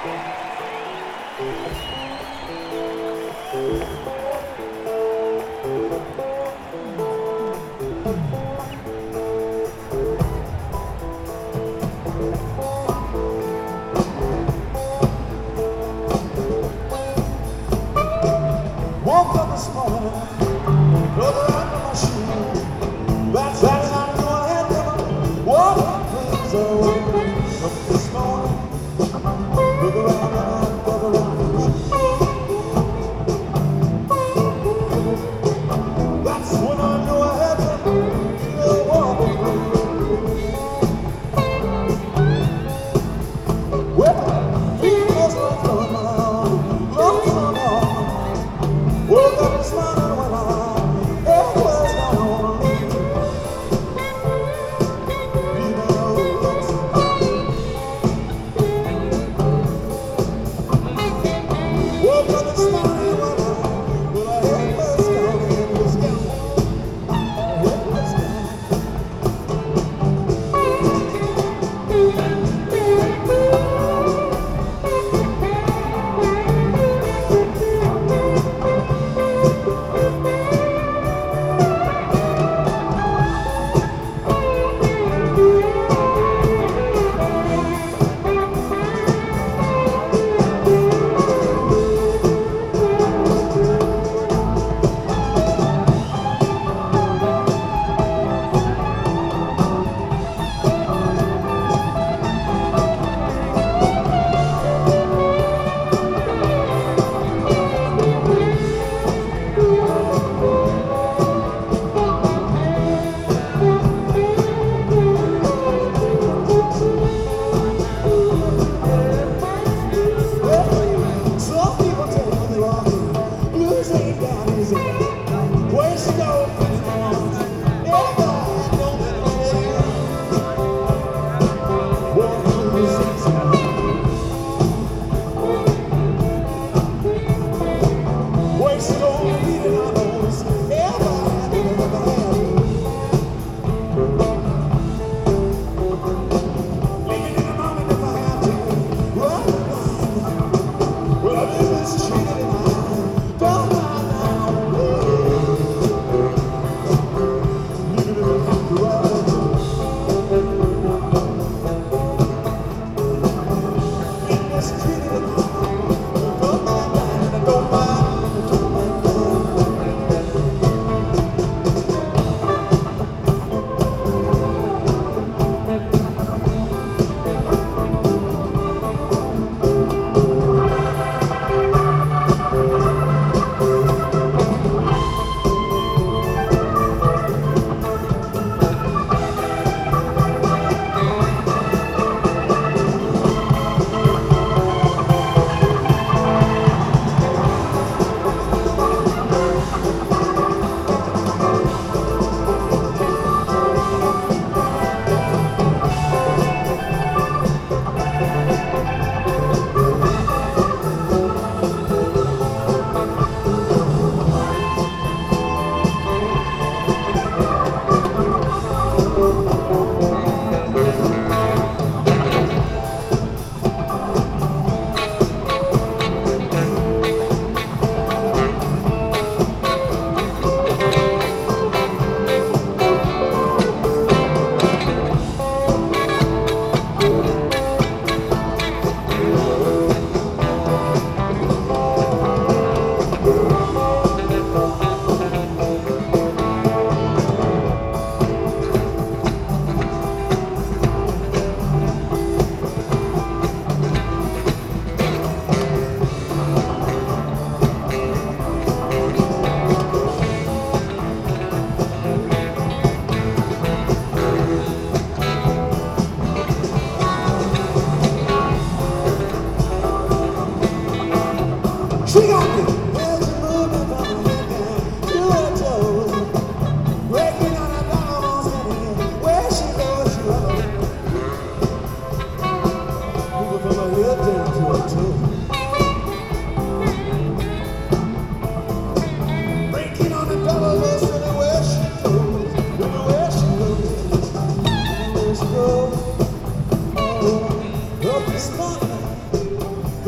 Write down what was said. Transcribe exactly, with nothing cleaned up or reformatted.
Woke up this morning, brother under my shoe. That's that's how I'm gonna have to walk things over. Up this morning, look around, look around. That's when I knew I had to you know, walk away. Well, he must have done my love somehow. Woke up this morning when I it was gonna leave. You know, woke up this morning when I when I it was gone, it was gone, it was gone. She got me. There's a moving from the head to her toes, breaking on her diamonds and where she goes, she loves. Moving from her head down to her toes, breaking on the diamonds and where she goes, where she goes, where she goes. Oh, up this morning.